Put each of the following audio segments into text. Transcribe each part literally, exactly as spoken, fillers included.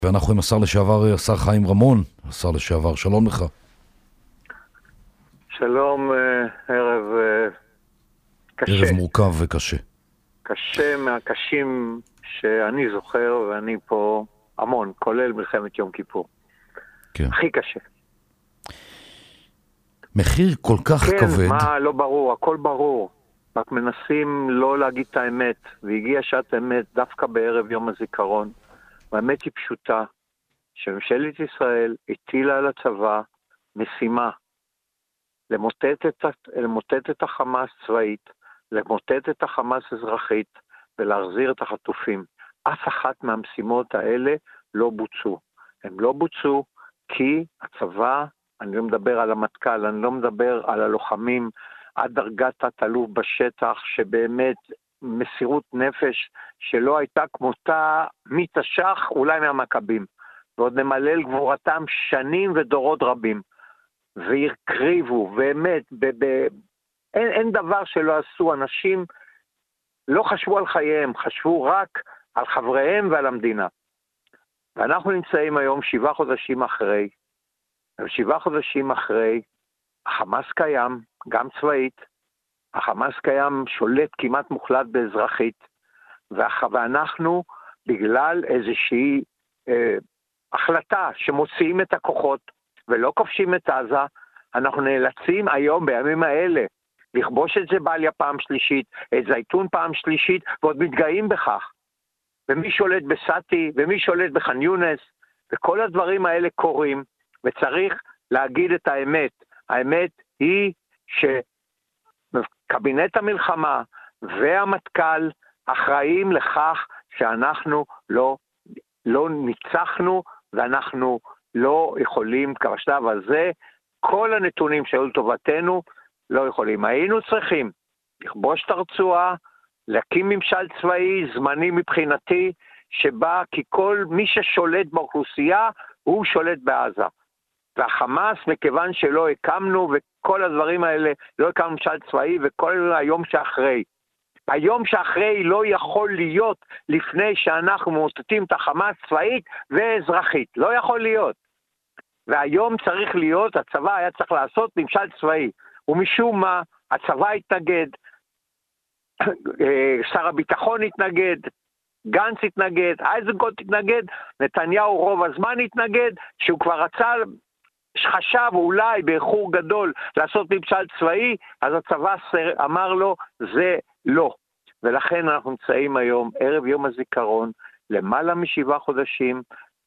ואנחנו עם השר לשעבר, השר חיים רמון, השר לשעבר, שלום לך. שלום, ערב קשה. ערב מורכב וקשה. קשה מהקשים שאני זוכר, ואני פה המון, כולל מלחמת יום כיפור. כן. הכי קשה. מחיר כל כך כן, כבד. כן, מה לא ברור, הכל ברור. רק מנסים לא להגיד את האמת, והגיעה שעת האמת דווקא בערב יום הזיכרון. והאמת היא פשוטה, שממשלת ישראל הטילה על הצבא משימה למוטט את, למוטט את החמאס צבאית, למוטט את החמאס אזרחית ולהחזיר את החטופים. אף אחת מהמשימות האלה לא בוצעו. הם לא בוצעו כי הצבא, אני לא מדבר על המטכ"ל, אני לא מדבר על הלוחמים עד דרגת תת-אלוף בשטח, שבאמת מסירות נפש שלא הייתה כמותה מתש"ח, אולי מהמכבים. ועוד נמלל גבורתם שנים ודורות רבים. והקריבו, באמת, ב- ב- אין, אין דבר שלא עשו. אנשים לא חשבו על חייהם, חשבו רק על חבריהם ועל המדינה. ואנחנו נמצאים היום שבעה חודשים אחרי, שבעה חודשים אחרי, החמאס קיים, גם צבאית, החמאס קיים שולט כמעט מוחלט באזרחית, ואנחנו בגלל איזושהי אה, החלטה שמוציאים את הכוחות, ולא כובשים את עזה, אנחנו נאלצים היום, בימים האלה, לכבוש את זבליה פעם שלישית, את זייתון פעם שלישית, ועוד מתגאים בכך. ומי שולט בסאטי, ומי שולט בח'אן יונס, וכל הדברים האלה קורים, וצריך להגיד את האמת. האמת היא שקבינט המלחמה והמטכ"ל אחראים לכך שאנחנו לא, לא ניצחנו, ואנחנו לא יכולים, בשלב הזה, כל הנתונים שהיו לטובתנו, לא יכולים. היינו צריכים לכבוש את הרצועה, להקים ממשל צבאי, זמני מבחינתי, שבא כי כל מי ששולט באוכלוסייה, הוא שולט בעזה. והחמאס, מכיוון שלא הקמנו, וכל הדברים האלה, לא הקמנו ממשל צבאי, וכל היום שאחרי. היום שאחרי לא יכול להיות לפני שאנחנו מוטטים את החמאס צבאית ואזרחית. לא יכול להיות. והיום צריך להיות, הצבא היה צריך לעשות ממשל צבאי. ומשום מה, הצבא התנגד, שר הביטחון התנגד, גנץ התנגד, אייזנקוט התנגד, נתניהו רוב הזמן התנגד, שהוא כבר רצה, חשב אולי באיחור גדול לעשות ממשל צבאי, אז הצבא אמר לו, זה לא. ולכן אנחנו נמצאים היום, ערב יום הזיכרון, למעלה משבעה חודשים,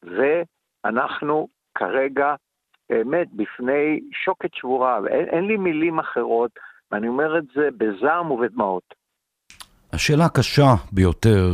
ואנחנו כרגע באמת בפני שוקת שבורה, ואין אין לי מילים אחרות, ואני אומר את זה בזעם ובדמעות. השאלה הקשה ביותר,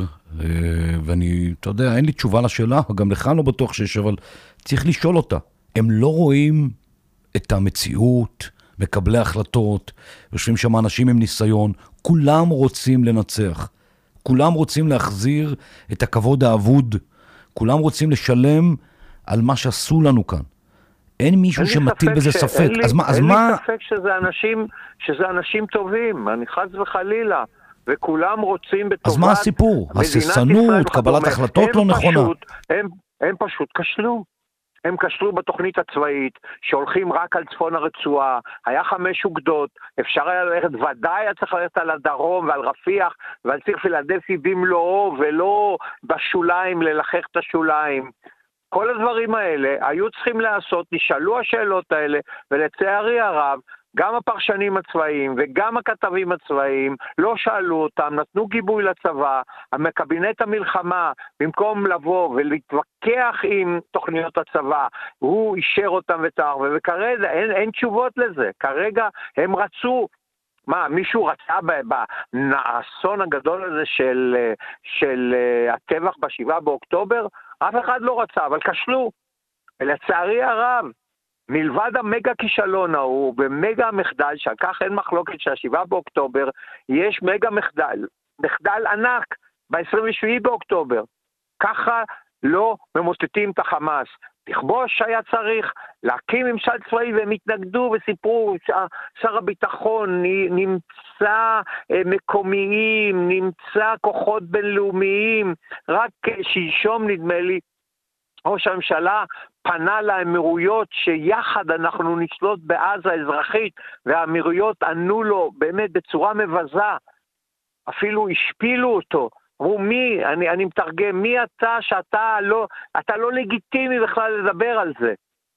ואני, אתה יודע, אין לי תשובה לשאלה, גם לך לא בטוח שיש, אבל צריך לשאול אותה. הם לא רואים את המציאות, מקבלי החלטות, יושבים שם אנשים עם ניסיון, כולם רוצים לנצח, כולם רוצים להחזיר את הכבוד האבוד, כולם רוצים לשלם על מה שעשו לנו כאן. אין מישהו שמטיל בזה ספק. אין לי, אז מה, אז אין מה... לי ספק שזה אנשים, שזה אנשים טובים, אני חס וחלילה, וכולם רוצים בטובת... אז מה הסיפור? הססנות, קבלת החלטות לא נכונה. פשוט, הם, הם פשוט כשלו. הם כשלו בתוכנית הצבאית, שהולכים רק על צפון הרצועה, היה חמש אוגדות, אפשר היה ללכת, ודאי היה צריך ללכת על הדרום ועל רפיח, ועל ציר פילדלפי במלואו, ולא בשוליים, ללחך את השוליים. כל הדברים האלה היו צריכים לעשות, נשאלו השאלות האלה, ולצערי הרב, גם הפרשנים הצבאיים וגם הכתבים הצבאיים לא שאלו אותם, נתנו גיבוי לצבא, קבינט המלחמה, במקום לבוא ולהתווכח עם תוכניות הצבא, הוא אישר אותם ותערבה, וכרגע אין, אין תשובות לזה, כרגע הם רצו, מה, מישהו רצה באסון הגדול הזה של, של הטבח בשבעה באוקטובר? אף אחד לא רצה, אבל כשלו, ולצערי הרב, מלבד המגה כישלון ההוא, במגה המחדל, שכך אין מחלוקת שהשבעה באוקטובר, יש מגה מחדל, מחדל ענק ב-עשרים ושבעה באוקטובר. ככה לא ממוטטים את החמאס. לכבוש היה צריך, להקים ממשל צבאי, והם התנגדו וסיפרו, שר הביטחון נמצא מקומיים, נמצא כוחות בינלאומיים, רק שלשום נדמה לי, ראש הממשלה פנה לאמירויות שיחד אנחנו נשלוט בעזה האזרחית, והאמירויות ענו לו באמת בצורה מבזה, אפילו השפילו אותו. אמרו, מי, אני, אני מתרגם, מי אתה שאתה לא, אתה לא לגיטימי בכלל לדבר על זה.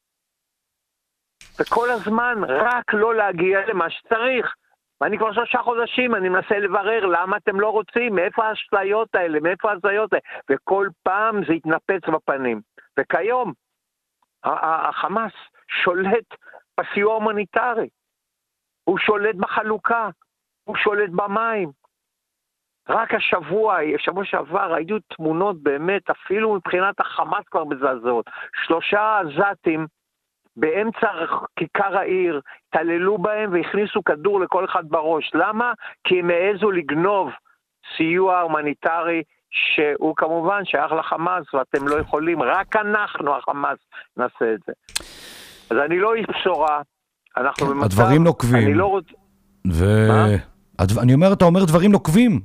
וכל הזמן רק לא להגיע למה שצריך. ואני כבר שלושה חודשים, אני מנסה לברר למה אתם לא רוצים, מאיפה האשליות האלה, מאיפה ההזיות האלה, וכל פעם זה יתנפץ בפנים. וכיום, החמאס שולט בסיוע הומניטרי, הוא שולט בחלוקה, הוא שולט במים. רק השבוע, שבוע שעבר, היו תמונות באמת, אפילו מבחינת החמאס כבר מזעזעות. שלושה עזתים באמצע כיכר העיר, תללו בהם והכניסו כדור לכל אחד בראש. למה? כי הם העזו לגנוב סיוע הומניטרי, שהוא כמובן שייך לחמאס, ואתם לא יכולים, רק אנחנו, החמאס, נעשה את זה. אז אני לא איש בשורה, אנחנו במצב... הדברים נוקבים. אני לא רוצה... ו... אני אומר, אתה אומר דברים נוקבים.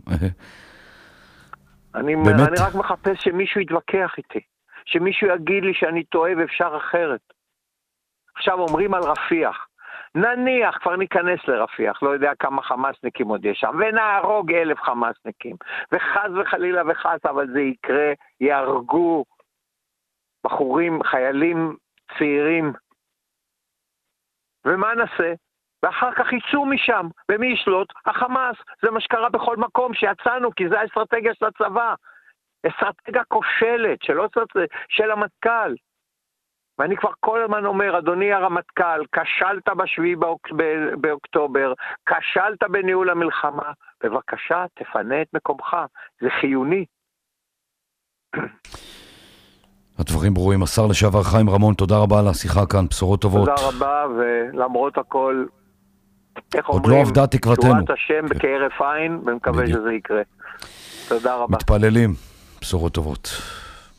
אני, אני רק מחפש שמישהו יתווכח איתי, שמישהו יגיד לי שאני טועה ואפשר אחרת. עכשיו אומרים על רפיח, נניח כבר ניכנס לרפיח, לא יודע כמה חמאסניקים עוד יש שם, ונהרוג אלף חמאסניקים, וחז וחלילה וחז, אבל זה יקרה, יהרגו בחורים, חיילים צעירים, ומה נעשה? ואחר כך יצאו משם, ומי ישלוט? החמאס. זה מה שקרה בכל מקום שיצאנו, כי זה האסטרטגיה של הצבא. אסטרטגיה כושלת, של, של המטכ"ל. ואני כבר כל הזמן אומר, אדוני הרמטכ"ל, כשלת בשביעי באוק, באוקטובר, כשלת בניהול המלחמה, בבקשה, תפנה את מקומך, זה חיוני. הדברים ברורים. השר לשעבר חיים רמון, תודה רבה על השיחה כאן, בשורות טובות. תודה רבה, ולמרות הכל, איך עוד אומרים, לא עבדה תקוותנו. תשורת השם כן. כהרף עין, ומקווה שזה יקרה. תודה רבה. מתפללים, בשורות טובות.